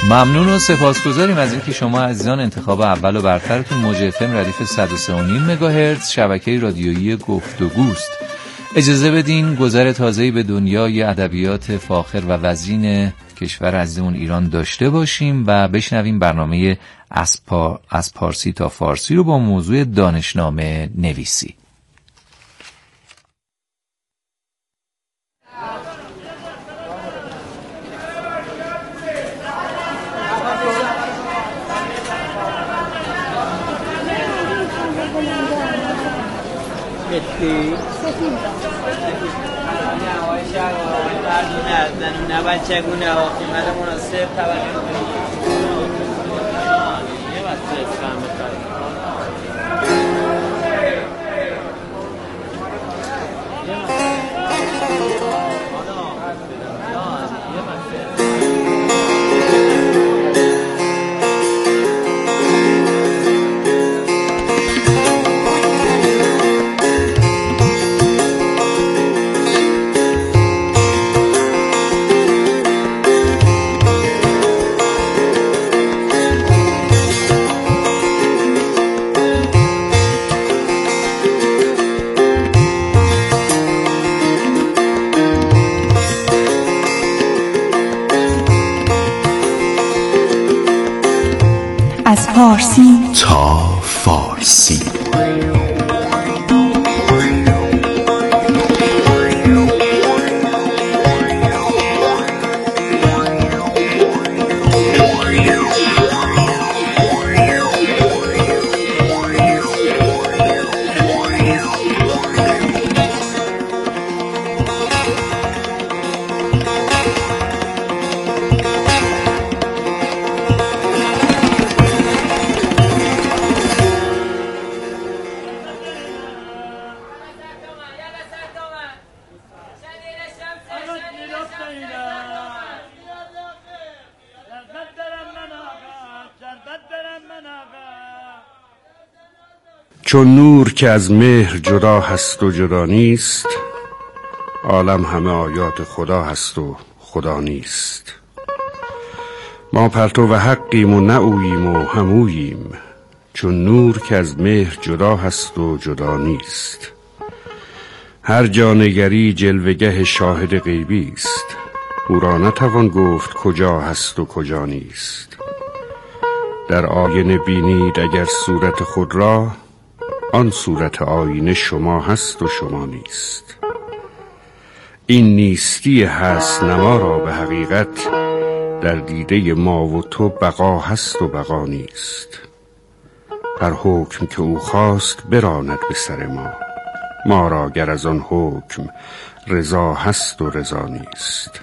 ممنون و سپاسگزاریم از اینکه شما عزیزان انتخاب اول و برترتون موج FM ردیف 103.5 مگاهرتز شبکه رادیویی گفتگوست. اجازه بدین گذر تازه‌ای به دنیای ادبیات فاخر و وزین کشور عزیزمون ایران داشته باشیم و بشنویم برنامه از پارسی تا فارسی رو با موضوع دانشنامه نویسی. نباید چگونه ها قیمت مناسب توجه کنید. یه وقت سرسکم بکنید. از پارسی تا فارسی. چون نور که از مهر جدا هست و جدا نیست، عالم همه آیات خدا هست و خدا نیست. ما پرتو و حقیم و نعوییم و هموییم، چون نور که از مهر جدا هست و جدا نیست. هر جانگری جلوگه شاهد غیبی است، او را نتوان گفت کجا هست و کجا نیست. در آینه بینید اگر صورت خود را، آن صورت آینه شما هست و شما نیست. این نیستی هست نما را به حقیقت، در دیده ما و تو بقا هست و بقا نیست. هر حکم که او خواست براند به سر ما، ما را گر از آن حکم رضا هست و رضا نیست.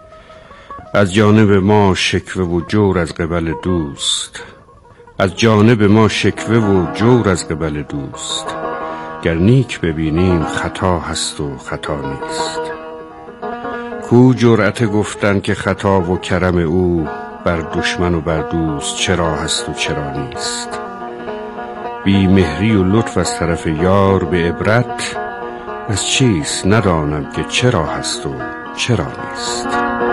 از جانب ما شکوه و جور از قبل دوست، از جانب ما شکوه و جور از قبل دوست. گر نیک ببینیم خطا هست و خطا نیست. کو جرأت گفتن که خطا و کرم او، بر دشمن و بر دوست چرا هست و چرا نیست. بی مهری و لطف از طرف یار به عبرت، از چیست ندانم که چرا هست و چرا نیست.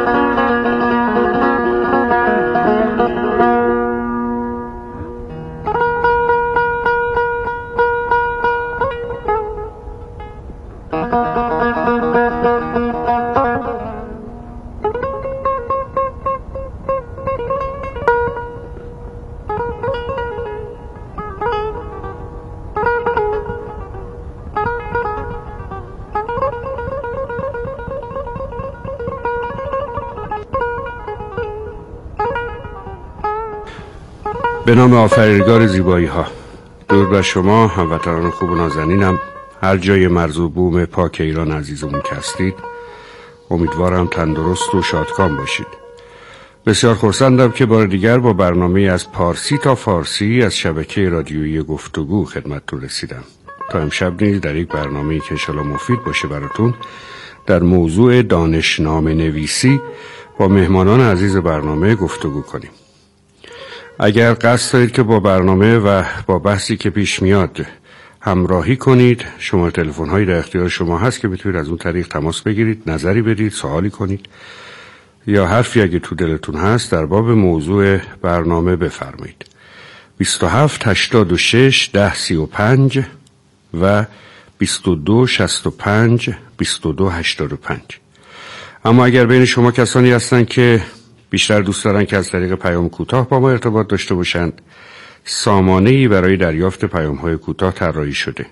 به نام آفریدگار زیبایی ها، درود بر شما هموطنان خوب و نازنینم، هر جای مرز و بوم پاک ایران عزیزمون که هستید. امیدوارم تندرست و شادکام باشید. بسیار خرسندم که بار دیگر با برنامه از پارسی تا فارسی از شبکه رادیویی گفتگو خدمتتون رسیدم. تا امشب نیز در یک برنامه‌ای که انشالله مفید باشه براتون، در موضوع دانشنامه نویسی با مهمانان عزیز برنامه گفتگو کنیم. اگر قصد دارید که با برنامه و با بحثی که پیش میاد همراهی کنید، شماره تلفن هایی در اختیار شما هست که بتونید از اون طریق تماس بگیرید، نظری بدید، سوالی کنید یا حرفی اگه تو دلتون هست در باب موضوع برنامه بفرمایید. 27 86 10 35 و 22 65 22 85. اما اگر بین شما کسانی هستند که بیشتر دوست دارن که از طریق پیام کوتاه با ما ارتباط داشته باشند، سامانه‌ای برای دریافت پیام‌های کوتاه طراحی شده.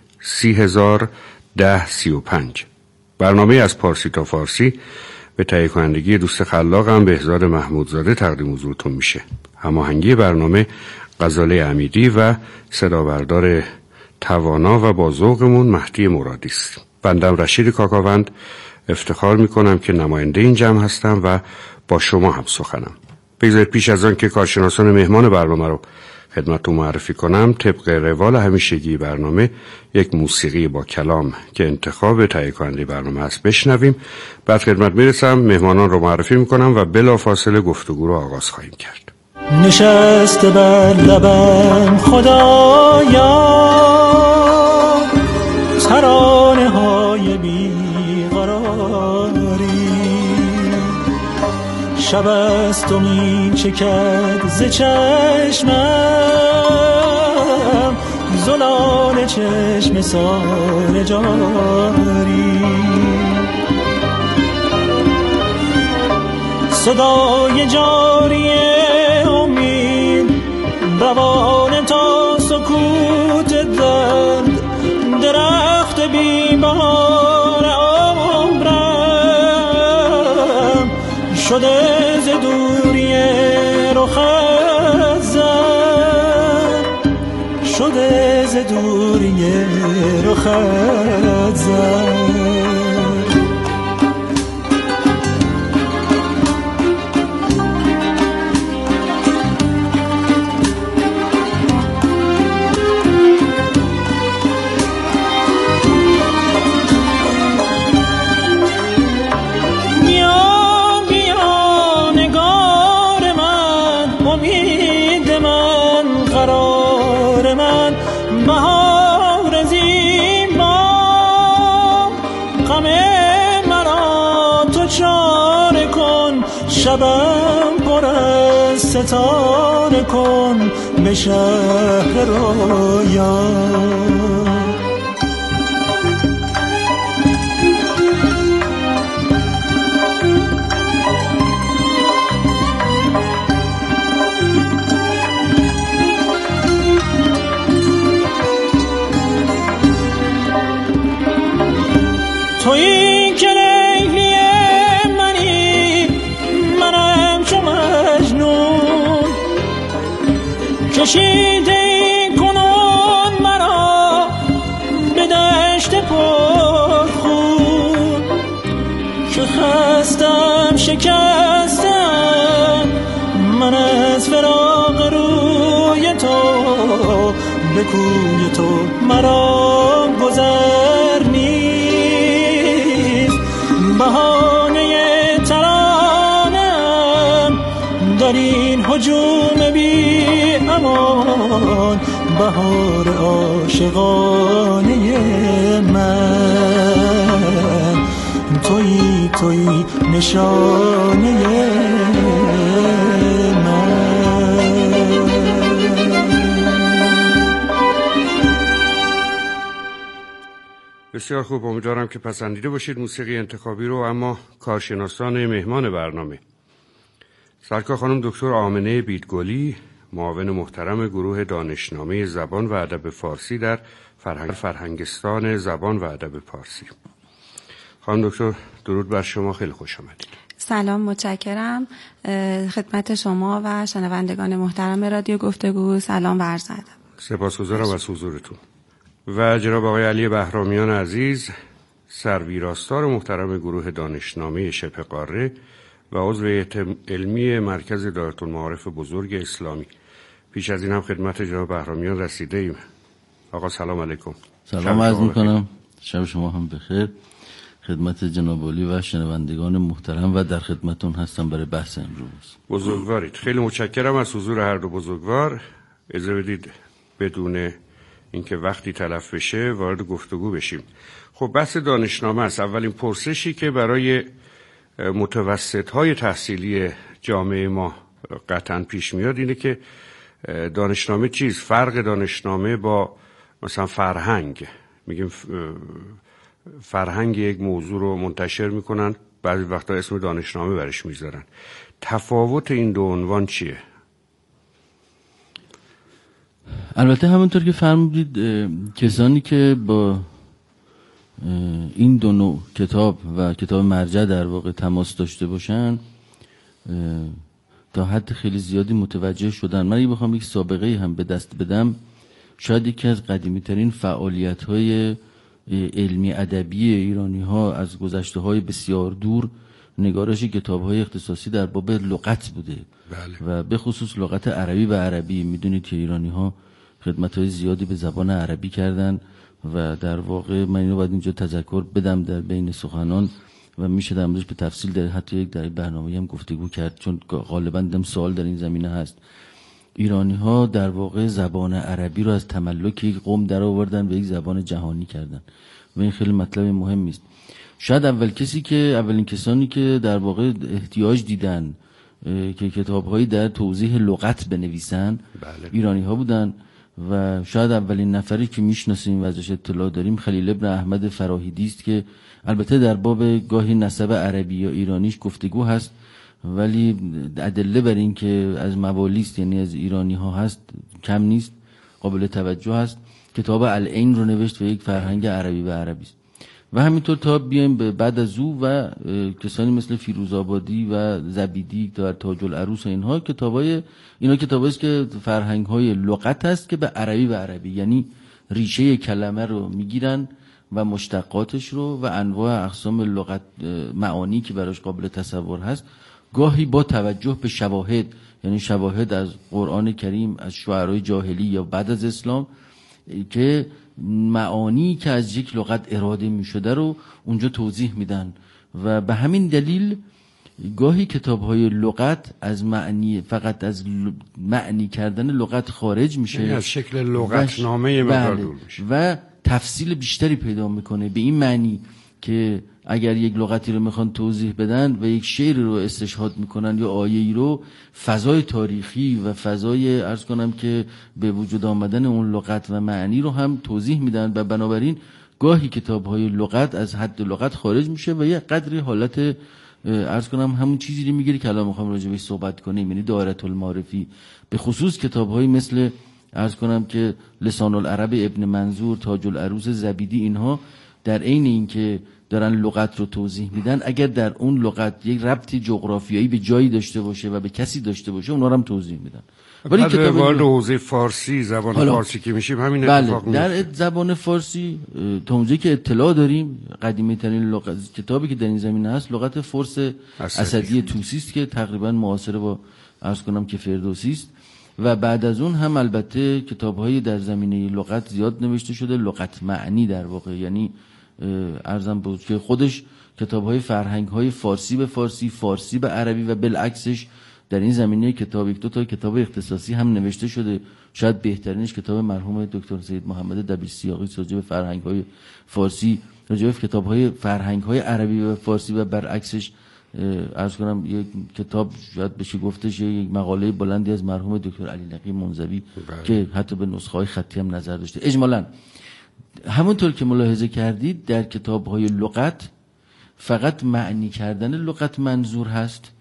301035. برنامه از پارسی تا فارسی به تهیه کنندگی دوست خلاقم بهزاد محمودزاده تقدیم حضورتون میشه. هماهنگی برنامه غزاله امیدی و صدابردار توانا و با ذوقمون مهدی مرادی است. بندم رشید کاکاوند افتخار میکنم که نماینده این جمع هستم و با شما هم سخنم. بگذارید پیش از آن که کارشناسان مهمان برنامه رو خدمتتون معرفی کنم، طبق روال همیشگی برنامه یک موسیقی با کلام که انتخاب تهیه کننده برنامه است بشنویم. بعد خدمت میرسم، مهمانان رو معرفی میکنم و بلافاصله گفتگو رو آغاز خواهیم کرد. نشسته بر لبم خدایا ترانه های بیقراری، شب است و می چکد ز چشمم زلال چشم سار جاری، صدای جاری امید روان تا سکوت درد، درخت بیمار عمرم شده ز دوری رخت زد، شده ز دوری رخت زد. شبم پر از ستاره کن به شهر رویا، تویی که لیلی منی، منم چو مجنون، کشیده ای کنون مرا به دشت پرخون، که خستم شکستم من از فراق روی تو، به کوی تو مرا گذر نیست، بهانه ترانم در این هجوم بی امان، بهار عاشقانه من، تویی تویی نشانه من. بسیار خوب، امیدوارم که پسندیده باشید موسیقی انتخابی رو. اما کارشناسان مهمان برنامه: سرکار خانم دکتر آمنه بیدگلی، معاون محترم گروه دانشنامه زبان و ادب فارسی در فرهنگستان زبان و ادب فارسی. خانم دکتر درود بر شما، خیلی خوش آمدید. سلام، متشکرم. خدمت شما و شنوندگان محترم رادیو گفتگو سلام و عرض ادب. سپاسگزارم از حضورتون. و جناب آقای علی بهرامیان عزیز، سرویراستار محترم گروه دانشنامه شبه قاره و عضو هیئت علمی مرکز دارالمعارف بزرگ اسلامی. پیش از این هم خدمت جناب بهرامیان رسیده ایم. آقا سلام علیکم. سلام عرض میکنم، شب شما هم بخیر. خدمت جناب علی و شنوندگان محترم و در خدمتون هستم برای بحث امروز. بزرگوارید. خیلی متشکرم از حضور هر دو بزرگوار. اجازه بدید بدون اینکه وقتی تلف بشه وارد گفتگو بشیم. خب بحث دانشنامه است. اولین پرسشی که برای متوسط‌های تحصیلی جامعه ما قطعاً پیش میاد اینه که دانشنامه چیز؟ فرق دانشنامه با مثلا فرهنگ. میگیم فرهنگ یک موضوع رو منتشر میکنن، بعضی وقتا اسم دانشنامه برش میذارن. تفاوت این دو عنوان چیه؟ البته همونطور که فرمودید کسانی که با این دو نوع کتاب و کتاب مرجع در واقع تماس داشته باشن تا حد خیلی زیادی متوجه شدن. من اگه بخوام یک سابقه هم به دست بدم، شاید یکی از قدیمی ترین فعالیت های علمی ادبی ایرانی ها از گذشته های بسیار دور نگارش کتاب های اختصاصی در باب لغت بوده. بله. و به خصوص لغت عربی و عربی. میدونید که ایرانی ها خدمت های زیادی به زبان عربی کردن و در واقع من اینو باید اینجا تذکر بدم در بین سخنان و میشه در موردش به تفصیل در حتی یک در برنامه هم گفتگو کرد، چون غالبا دیدم سوال در این زمینه هست. ایرانی ها در واقع زبان عربی رو از تملک یک قوم در آوردن و یک زبان جهانی کردن و این خیلی مطلب مهمی است. شاید اولین کسانی که در واقع احتیاج دیدن که کتاب‌هایی در توضیح لغت بنویسن ایرانی ها بودن و شاید اولین نفری که میشناسیم و ازش اطلاع داریم خلیل ابن احمد فراهیدی است که البته در باب گاهی نسب عربی یا ایرانیش گفتگو هست، ولی ادله بر این که از موالیست یعنی از ایرانی ها هست کم نیست، قابل توجه هست. کتاب العین رو نوشت و یک فرهنگ عربی و عربی است. و همینطور تا بیایم بعد از او و کسانی مثل فیروزآبادی و زبیدی در تاج العروس اینها کتابای است که فرهنگ‌های لغت است که به عربی و عربی، یعنی ریشه کلمه رو میگیرن و مشتقاتش رو و انواع اقسام لغت معانی که براش قابل تصور هست، گاهی با توجه به شواهد، یعنی شواهد از قرآن کریم، از شعرهای جاهلی یا بعد از اسلام که معانی که از یک لغت اراده می شده رو اونجا توضیح میدن و به همین دلیل گاهی کتاب‌های لغت از معنی فقط از معنی کردن لغت خارج میشه، از شکل لغتنامه مقدار دور میشه و تفصیل بیشتری پیدا میکنه به این معنی که اگر یک لغتی رو میخوان توضیح بدن و یک شعر رو استشهاد میکنن یا آیه‌ای رو، فضای تاریخی و فضای عرض کنم که به وجود آمدن اون لغت و معنی رو هم توضیح میدن و بنابراین گاهی کتاب‌های لغت از حد لغت خارج میشه و یه قدری حالت عرض کنم همون چیزی رو میگیره که الان میخوام راجع بهش صحبت کنیم، یعنی دایره المعارفی. به خصوص کتاب‌های مثل عرض کنم که لسان العرب ابن منظور، تاج العروس زبیدی، اینها در عین اینکه دارن لغت رو توضیح میدن، اگر در اون لغت یک ربطی جغرافیایی به جایی داشته باشه و به کسی داشته باشه اونا رو هم توضیح میدن. ولی کتاب حوزه فارسی، زبان فارسی که میشیم همین اتفاق میفته. در زبان فارسی تا اونجایی که اطلاع داریم قدیمی ترین لغت کتابی که در این زمینه هست لغت فارس اسدی طوسی است که تقریبا معاصر با عرض کنم که فردوسی است و بعد از اون هم البته کتاب‌های در زمینه لغت زیاد نوشته شده، لغت معنی در واقع، یعنی ارزم بود که خودش کتاب‌های فرهنگ‌های فارسی به فارسی، فارسی به عربی و بالعکسش در این زمینه کتاب یک دو تا کتاب اختصاصی هم نوشته شده. شاید بهترینش کتاب مرحوم دکتر سید محمد دبیرسیاقی راجع به فرهنگ‌های فارسی، راجع به کتاب‌های فرهنگ‌های عربی و فارسی و برعکسش عرض کنم یک کتاب شاید بشه گفتش یک مقاله بلندی از مرحوم دکتر علی نقی منزوی که حتی به نسخه‌های خطی هم نظر داشته. اجمالاً همونطور که ملاحظه کردید در کتاب‌های لغت فقط معنی کردن لغت منظور هست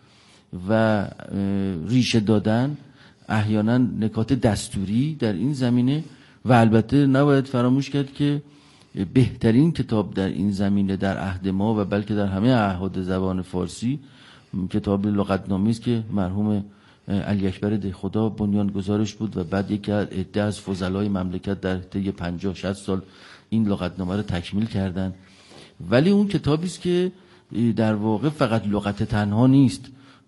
و ریشه دادن، احیانا نکات دستوری در این زمینه و البته نباید فراموش کرد که بهترین کتاب در این زمینه در عهد ما و بلکه در همه اعهاد زبان فارسی کتاب لغتنامه است که مرحوم علی اکبر دهخدا بنیانگذارش بود و بعد یکی عده از فضلای مملکت در طی 50-60 سال این لغتنامه رو تکمیل کردن. ولی اون کتابی است که در واقع فقط لغت تنها نیست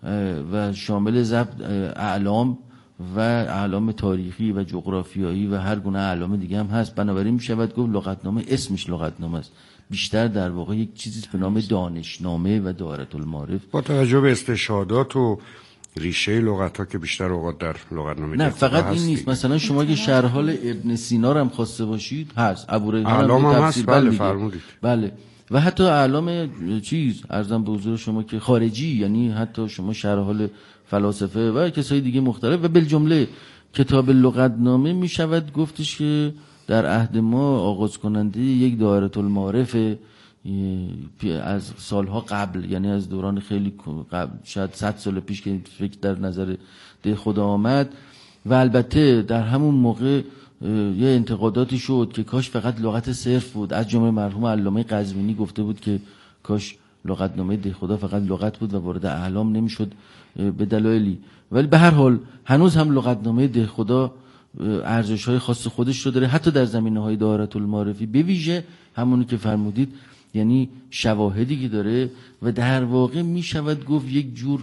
و شامل ضبط اعلام و اعلام تاریخی و جغرافیایی و هر گونه اعلام دیگه هم هست. بنابراین میشود گفت لغتنامه اسمش لغتنامه است، بیشتر در واقع یک چیزی به نام دانشنامه و دایره المعارف با توجه به استشهادات و ریشه لغت‌ها که بیشتر اوقات در لغتنامه نه فقط این نیست. مثلا شما که شرح حال ابن سینا رو هم خواسته باشید هست، ابوریحان هم هست. بله فرمودید. بله و حتی اعلام عرضم به حضور شما که خارجی، یعنی حتی شما شرح حال فلاسفه و کسای دیگه مختلف و بالجمله کتاب لغتنامه می شود گفتش که در عهد ما آغاز کننده یک دایره المعارف از سالها قبل، یعنی از دوران خیلی قبل، شاید 100 سال پیش که فکر در نظر ده خدا آمد. و البته در همون موقع یه انتقاداتی شد که کاش فقط لغت صرف بود. از جمله مرحوم علامه قزوینی گفته بود که کاش لغتنامه ده خدا فقط لغت بود و وارد اعلام نمیشد به دلایلی. ولی به هر حال هنوز هم لغتنامه ده خدا ارزش‌های خاص خودش رو داره، حتی در زمینه‌های دایره المعارفی، به ویژه همونی که فرمودید، یعنی شواهدی که داره و در واقع می شود گفت یک جور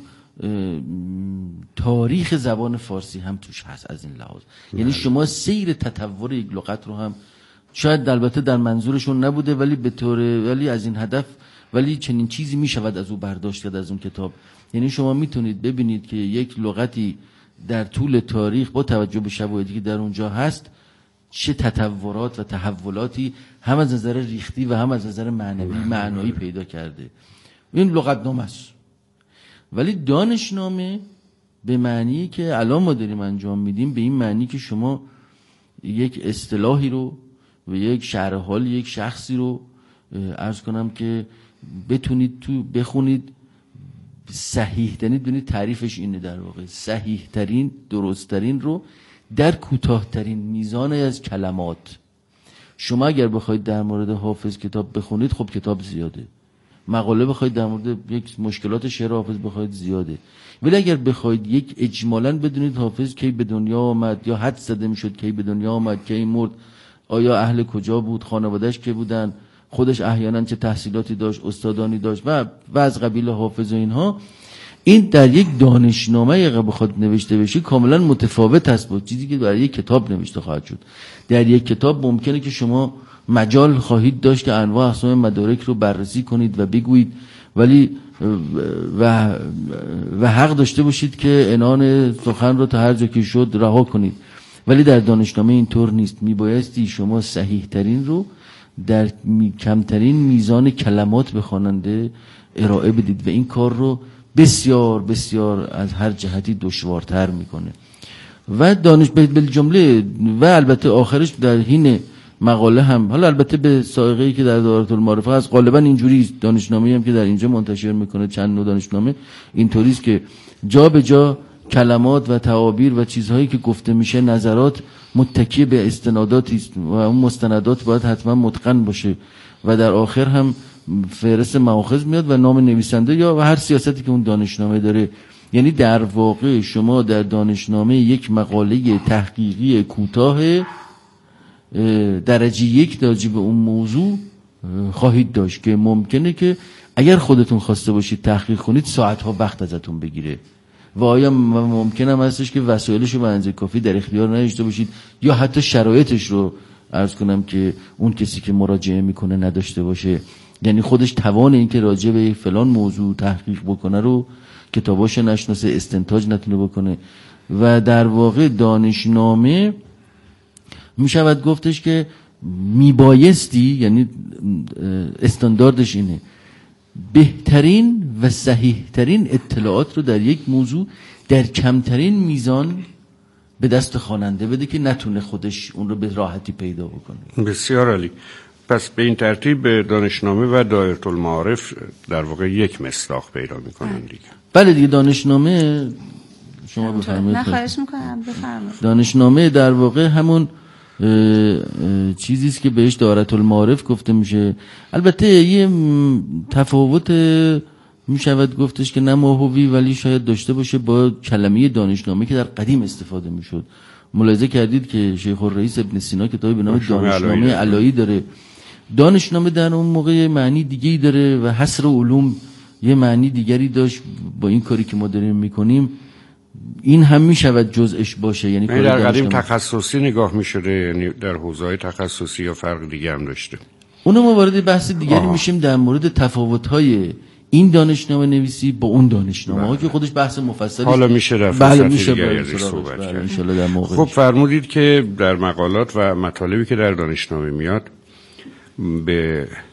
تاریخ زبان فارسی هم توش هست از این لحاظ. یعنی شما سیر تطور یک لغت رو هم شاید البته در منظورشون نبوده ولی به طور ولی از این هدف ولی چنین چیزی می شود از او برداشت کرد از اون کتاب. یعنی شما میتونید ببینید که یک لغتی در طول تاریخ با توجه به شواهدی که در اونجا هست چه تطورات و تحولاتی هم از نظر ریختی و هم از نظر معنایی پیدا کرده. این لغتنامه است. ولی دانشنامه به معنی که الان ما داریم انجام میدیم، به این معنی که شما یک اصطلاحی رو و یک شرح حال یک شخصی رو عرض کنم که بتونید تو بخونید صحیح ترین، ببینید تعریفش اینه در واقع صحیح ترین درست ترین رو در کوتاه‌ترین میزان از کلمات. شما اگر بخواید در مورد حافظ کتاب بخونید خب کتاب زیاده، مقاله بخواید در مورد یک مشکلات شعر حافظ بخواید زیاده، ولی اگر بخواید یک اجمالاً بدونید حافظ کی به دنیا آمد یا حد زده میشد کی به دنیا آمد کی مرد، آیا اهل کجا بود، خانواده‌اش کی بودن، خودش احیانا چه تحصیلاتی داشت، استادانی داشت و از قبیل حافظ و اینها، این در یک دانشنامه اگه بخواد نوشته بشه کاملا متفاوت است با چیزی که در یک کتاب نوشته خواهد شد. در یک کتاب ممکنه که شما مجال خواهید داشت که انواع اقسام مدارک رو بررسی کنید و بگویید، ولی و حق داشته باشید که عنان سخن رو تا هر جا که شد رها کنید. ولی در دانشنامه اینطور نیست. میبایستی شما صحیح ترین رو در کمترین میزان کلمات به خواننده ارائه بدید و این کار رو بسیار بسیار از هر جهتی دشوارتر میکنه. و دانش بالجمله و البته آخرش در حین مقاله هم، حالا البته به سائقه‌ای که در دایره المعارفه هست غالبا اینجوری است، دانشنامه‌ای هم که در اینجا منتشر میکنه چند نوع دانشنامه اینطوری است که جا به جا کلمات و تعابیر و چیزهایی که گفته میشه، نظرات متکی به استناداتی است و اون مستندات باید حتما متقن باشه و در آخر هم فهرست مآخذ میاد و نام نویسنده یا هر سیاستی که اون دانشنامه داره. یعنی در واقع شما در دانشنامه یک مقاله تحقیقی کوتاه درجه یک راجع به اون موضوع خواهید داشت که ممکنه که اگر خودتون خواسته باشید تحقیق کنید ساعتها وقت ازتون بگیره و آیا ممکنه هم هستش که وسایلش رو به اندازه کافی در اختیار نداشته باشید یا حتی شرایطش رو عرض کنم که اون کسی که مراجعه میکنه نداشته باشه، یعنی خودش توان این که راجع به فلان موضوع تحقیق بکنه رو کتاباش نشناسه، استنتاج نتونه بکنه. و در واقع دانشنامه میشود گفتش که میبایستی، یعنی استانداردش اینه، بهترین و صحیحترین اطلاعات رو در یک موضوع در کمترین میزان به دست خواننده بده که نتونه خودش اون رو به راحتی پیدا بکنه. بسیار عالی. پس به این ترتیب دانشنامه و دایره المعارف در واقع یک مصداق پیدا میکنن دیگه. بله دیگه، دانشنامه شما بفرمایید. نه خواهش میکنم بفرمایید. دانشنامه در واقع همون چیزی است که بهش دایره المعارف گفته میشه. البته یه تفاوت میشود گفتش که نه ماهوی ولی شاید داشته باشه با کلمه دانشنامه که در قدیم استفاده میشد. ملاحظه کردید که شیخ الرئیس ابن سینا کتابی به نام دانشنامه علایی داره. دانشنامه در اون موقع معنی دیگه‌ای داره و حصر علوم یه معنی دیگری داشت. با این کاری که ما داریم میکنیم این هم میشود جزءش باشه، یعنی در قدیم تخصصی نگاه میشده، یعنی در حوزه‌های تخصصی یا فرق دیگه هم داشته. اونو ما وارد بحث دیگری میشیم در مورد تفاوت‌های این دانشنامه نویسی با اون دانشنامه ها که خودش بحث مفصلی حالا میشه در فرصت دیگری ازش صحبت کرد. خب فرمودید که در مقالات و مطالبی که در دانشنامه میاد به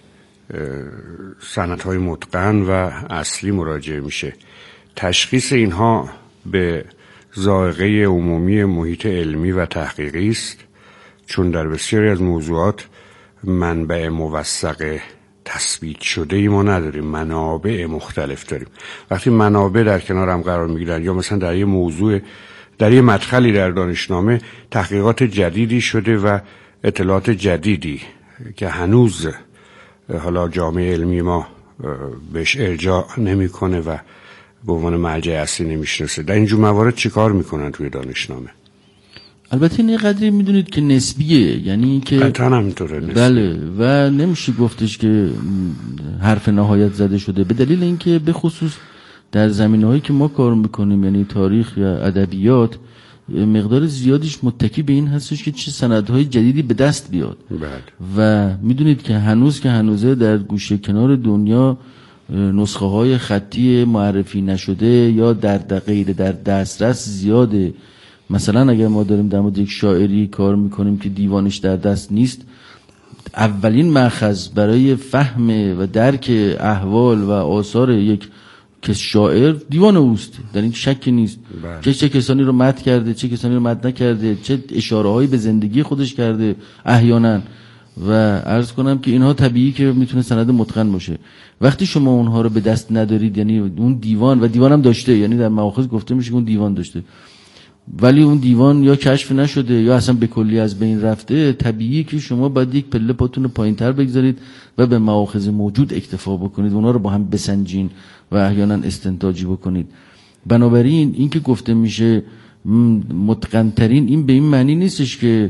سندهای متقن و اصلی مراجعه میشه. تشخیص اینها به ذائقه عمومی محیط علمی و تحقیقی است، چون در بسیاری از موضوعات منبع موثق تثبیت شده ای ما نداریم، منابع مختلف داریم. وقتی منابع در کنار هم قرار میگیرن یا مثلا در یه موضوع، در یه مدخلی در دانشنامه تحقیقات جدیدی شده و اطلاعات جدیدی که هنوز حالا جامعه علمی ما بهش ارجاع نمیکنه و به عنوان مرجع اصلی نمیشناسه، در اینجور موارد چی کار میکنن توی دانشنامه؟ البته این قدری میدونید که نسبیه، یعنی که قطعا همینطوره نسبیه. بله، و نمیشه گفتش که حرف نهایت زده شده، به دلیل اینکه به خصوص در زمینه‌هایی که ما کار میکنیم، یعنی تاریخ یا ادبیات، مقدار زیادیش متکی به این هستش که چه سندهای جدیدی به دست بیاد. و میدونید که هنوزه در گوشه کنار دنیا نسخه های خطی معرفی نشده یا غیر در دسترس زیاده. مثلا اگر ما داریم در مورد یک شاعری کار میکنیم که دیوانش در دست نیست، اولین مأخذ برای فهم و درک احوال و آثار یک که شاعر دیوان اوست، در این شکی نیست که چه کسانی رو مدح کرده، چه کسانی رو مدح نکرده، چه اشاره هایی به زندگی خودش کرده احیانا. و عرض کنم که اینها طبیعی که میتونه سند متقن باشه. وقتی شما اونها رو به دست ندارید، یعنی اون دیوان، و دیوان هم داشته، یعنی در مواخذ گفته میشه که اون دیوان داشته، ولی اون دیوان یا کشف نشده یا اصلا به کلی از بین رفته، طبیعی که شما باید یک پله پاتون رو پایین‌تر بگذارید و به مواخذ موجود اکتفا بکنید، اونها رو با هم بسنجین و احیانا استنتاجی بکنید. بنابراین این که گفته میشه متقن‌ترین، این به این معنی نیستش که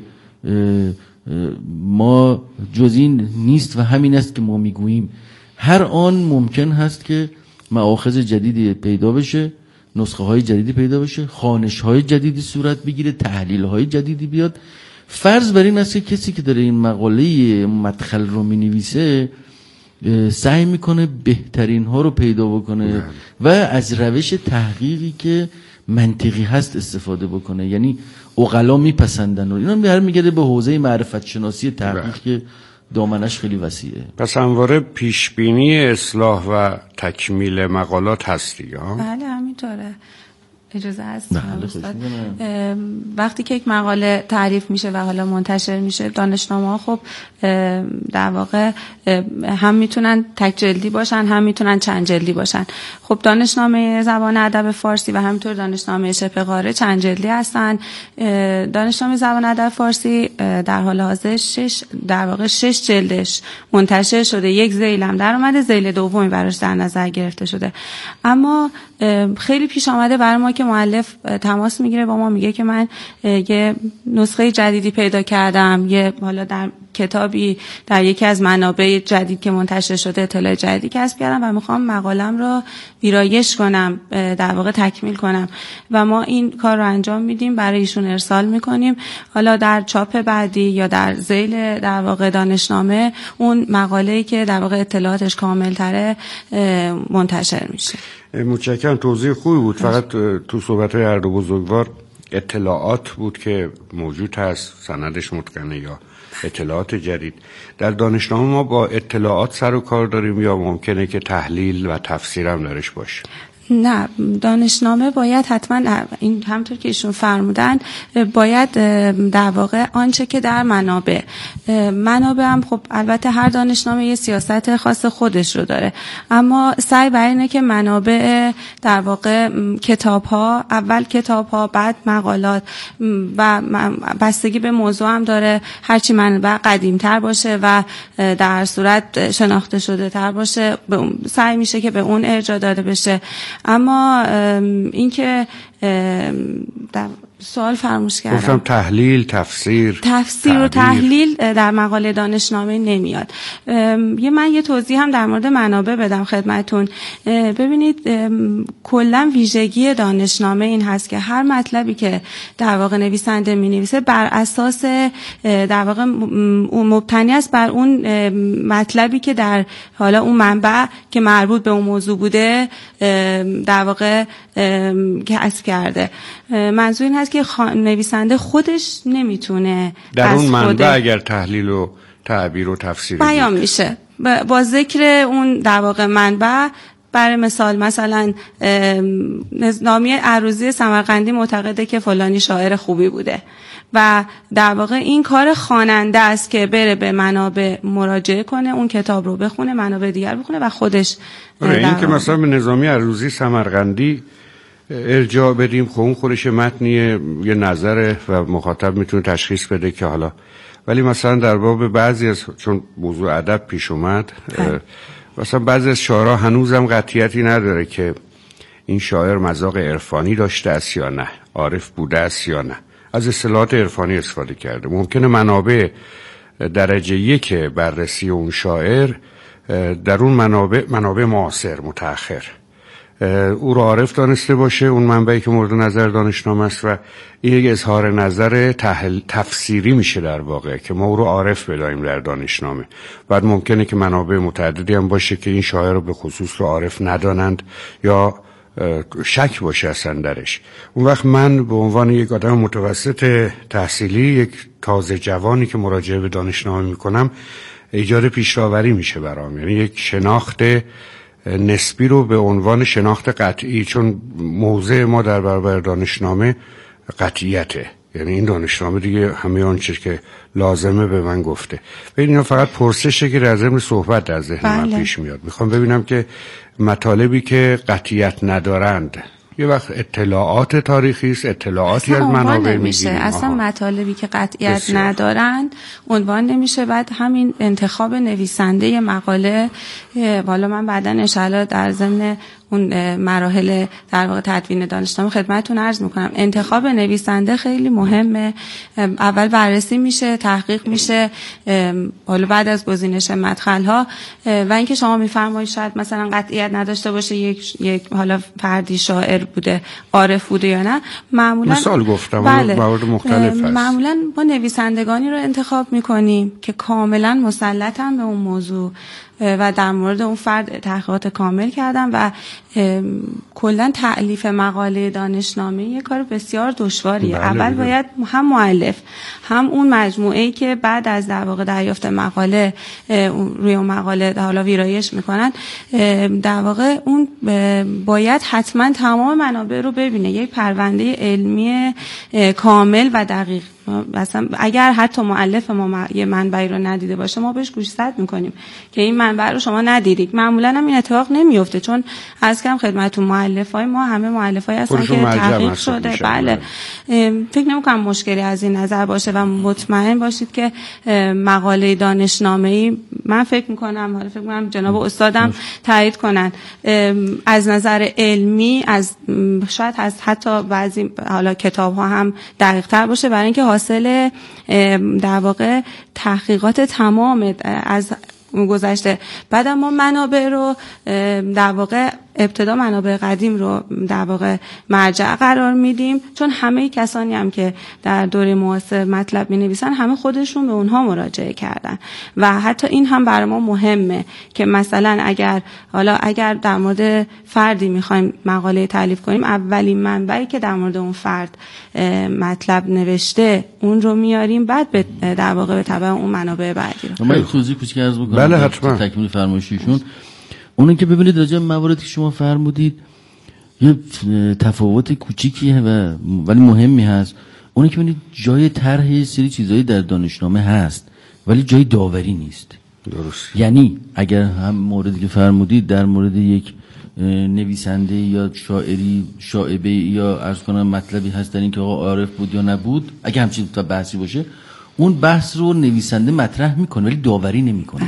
ما جز این نیست و همین است که ما میگوییم. هر آن ممکن هست که مآخذ جدیدی پیدا بشه، نسخه های جدیدی پیدا بشه، خوانش های جدیدی صورت بگیره، تحلیل های جدیدی بیاد. فرض بر این است که کسی که داره این مقاله مدخل رو مینویسه سعی میکنه بهترین ها رو پیدا بکنه و از روش تحقیقی که منطقی هست استفاده بکنه. یعنی عقلا میپسندن و اینا هر میگرده به حوزه معرفت شناسی تحقیق که دامنش خیلی وسیعه. پس همواره پیشبینی اصلاح و تکمیل مقالات هست دیگه. بله همینطوره. اجازه هست وقتی که یک مقاله تعریف میشه و حالا منتشر میشه، دانشنامه ها خب در واقع هم میتونن تک جلدی باشن، هم میتونن چند جلدی باشن. خب دانشنامه زبان ادب فارسی و همینطور دانشنامه شبه قاره چند جلدی هستن. دانشنامه زبان ادب فارسی در حال حاضر در واقع 6 جلدش منتشر شده، یک ذیل هم در اومده، ذیل دومی براش در نظر گرفته شده. اما خیلی پیش آمده برای ما که مؤلف تماس میگیره با ما، میگه که من یه نسخه جدیدی پیدا کردم، یه حالا در کتابی در یکی از منابع جدید که منتشر شده اطلاع جدیدی کسب کردم و میخوام مقالم رو ویرایش کنم، در واقع تکمیل کنم و ما این کار رو انجام میدیم، برای ایشون ارسال میکنیم. حالا در چاپ بعدی یا در ذیل در واقع دانشنامه اون مقاله‌ای که در واقع اطلاعاتش کامل‌تره منتشر میشه. متشکرم، توضیح خوبی بود. فقط تو صحبت‌های هر دو بزرگوار اطلاعات بود که موجود هست، سندش متقنه یا اطلاعات جدید. در دانشنامه ما با اطلاعات سر و کار داریم یا ممکنه که تحلیل و تفسیر هم درش باشه؟ نه، دانشنامه باید حتما این همونطور که ایشون فرمودن باید در واقع آنچه که در منابع هم خب البته هر دانشنامه یه سیاست خاص خودش رو داره، اما سعی بر اینه که منابع در واقع اول کتاب ها بعد مقالات و بستگی به موضوع هم داره، هرچی منبع قدیم تر باشه و در صورت شناخته شده تر باشه سعی میشه که به اون ارجاع داده بشه. اما این که در سوال فراموش کردم، گفتم تحلیل، تفسیر و تحلیل در مقاله دانشنامه نمیاد. من یه توضیح هم در مورد منابع بدم خدمتون. ببینید کلا ویژگی دانشنامه این هست که هر مطلبی که در واقع نویسنده می‌نویسه بر اساس در واقع مبتنی است بر اون مطلبی که در حالا اون منبع که مربوط به اون موضوع بوده در واقع کسب کرده. منظور این هست که نویسنده خودش نمیتونه در اون منبع اگر تحلیل و تعبیر و تفسیر بیان میشه با ذکر اون در واقع منبع. برای مثلا نامی عروضی سمرقندی معتقده که فلانی شاعر خوبی بوده و در واقع این کار خواننده است که بره به منابع مراجعه کنه، اون کتاب رو بخونه، منابع دیگر بخونه و خودش این که مثلا به نظامی عروضی سمرقندی ارجاع بدیم، خب اون خودش متنیه، یه نظره و مخاطب میتونه تشخیص بده که حالا، ولی مثلا در باب بعضی از، چون موضوع ادب پیش اومد، مثلا بعضی از شاعرها هنوزم قطعیتی نداره که این شاعر مذاق عرفانی داشته است یا نه، عارف بوده است یا نه، از اصطلاحات عرفانی استفاده کرده. ممکنه منابع درجه یک بررسی اون شاعر در اون منابع معاصر متأخر او را عارف دانسته باشه، اون منبعی که مورد نظر دانشنامه است، و این یک اظهار نظر تفسیری میشه در واقع که ما او رو عارف بداییم در دانشنامه. بعد ممکنه که منابع متعددی هم باشه که این شاعر رو به خصوص رو عارف ندانند یا شک باشه اصلا درش. اون وقت من به عنوان یک آدم متوسط تحصیلی، یک تازه جوانی که مراجعه به دانشنامه میکنم، ایجاد پیش‌داوری میشه برام، یعنی یک شناخت نسبی رو به عنوان شناخت قطعی، چون موضع ما در برابر دانشنامه قطعیته، یعنی این دانشنامه دیگه همه آنچه که لازمه به من گفته. ببین اینا فقط پرسشه که در ضمن صحبت در ذهن من پیش میاد. میخوام ببینم که مطالبی که قطعیت ندارند، یه وقت اطلاعات تاریخی است، اطلاعاتی از منابع میگیریم، اصلا مطالبی که قطعیت ندارند عنوان نمیشه. بعد همین انتخاب نویسنده مقاله، حالا من بعدا ان شاءالله در ضمن اون مراحل در واقع تدوین دانشنامه خدمتتون عرض میکنم، انتخاب نویسنده خیلی مهمه. اول بررسی میشه، تحقیق میشه، حالا بعد از گزینش مدخل ها و اینکه شما میفرمایید شاید مثلا قطعیت نداشته باشه یک حالا فردی شاعر بوده، عارف بوده یا نه. معمولا مثال گفتم، موارد مختلف هست. معمولا ما نویسندگانی رو انتخاب میکنیم که کاملا مسلطن به اون موضوع و در مورد اون فرد تحقیقات کامل کردن و کلا تألیف مقاله دانشنامه یه کار بسیار دشواریه. اول باید هم مؤلف هم اون مجموعه‌ای که بعد از در واقع دریافت مقاله روی اون مقاله حالا ویرایش میکنن، در واقع اون باید حتما تمام منابع رو ببینه، یک پرونده علمی کامل و دقیق. مثلا اگر حتی مؤلف ما یه منبعی رو ندیده باشه، ما بهش گوشزد میکنیم که این منبع رو شما ندیدید. معمولا هم این اتفاق نمیفته، چون از کم خدمتتون مؤلفای ما همه مؤلفایی هستن که تحقیق شده. بله، فکر نمیکنم مشکلی از این نظر باشه و مطمئن باشید که مقاله دانشنامه‌ای، من فکر میکنم جناب استادم تایید کنن، از نظر علمی شاید از حتی بعضی حالا کتاب‌ها هم دقیق‌تر باشه، برای اینکه حاصل در واقع تحقیقات تمام از گذشته. بعد ما منابع رو در واقع ابتدا منابع قدیم رو در واقع مرجع قرار میدیم، چون همه کسانی هم که در دوره معاصر مطلب می‌نویسن همه خودشون به اونها مراجعه کردن و حتی این هم برای ما مهمه که مثلا اگر در مورد فردی می‌خوایم مقاله تالیف کنیم، اولین منبعی که در مورد اون فرد مطلب نوشته اون رو میاریم، بعد در واقع به تبع اون منابع بعدی رو. من توضیح کوچیک عرض بکنم. بله حتما. تکمیل فرمایشیشون اونی که ببینید راجع به مواردی که شما فرمودید یه تفاوت کوچیکیه ولی مهمی هست. اونی که ببینید جای طرح سری چیزایی در دانشنامه هست ولی جای داوری نیست. درست. یعنی اگر هم موردی که فرمودید در مورد یک نویسنده یا شاعری شاعبه یا عرض کنم مطلبی هست در این که آقا عارف بود یا نبود، اگه همچین تا بحثی باشه اون بحث رو نویسنده مطرح میکنه ولی داوری نمیکنه.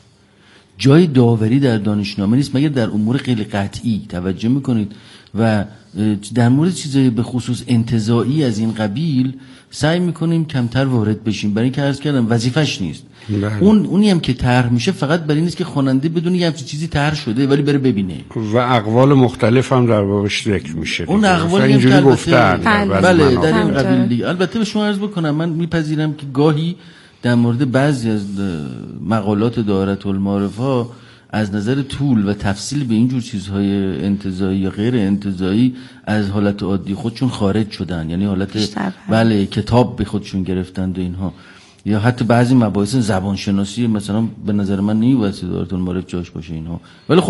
جای داوری در دانشنامه نیست مگر در امور خیلی قطعی. توجه میکنید و در مورد چیزای به خصوص انتزاعی از این قبیل سعی میکنیم کمتر وارد بشیم، برای اینکه عرض کردم وظیفش نیست. اونی هم که طرح میشه فقط برای این نیست که خواننده بدونه یه همچین چیزی طرح شده ولی بره ببینه و اقوال مختلف هم در بابش ذکر میشه. اون اقوالی هم اینجوری گفتن بله در این قبیل دیگه. البته به شما عرض بکنم من میپذیرم که گاهی در مورد بعضی از مقالات دائره المعارف ها از نظر طول و تفصیل به اینجور چیزهای انتزاعی یا غیر انتزاعی از حالت عادی خودشون خارج شدن، یعنی حالت بله کتاب به خودشون گرفتند و اینها. یا حتی بعضی مباحث زبانشناسی مثلا به نظر من نیواسه دارتون وارد جاش باشه اینها. ولی خب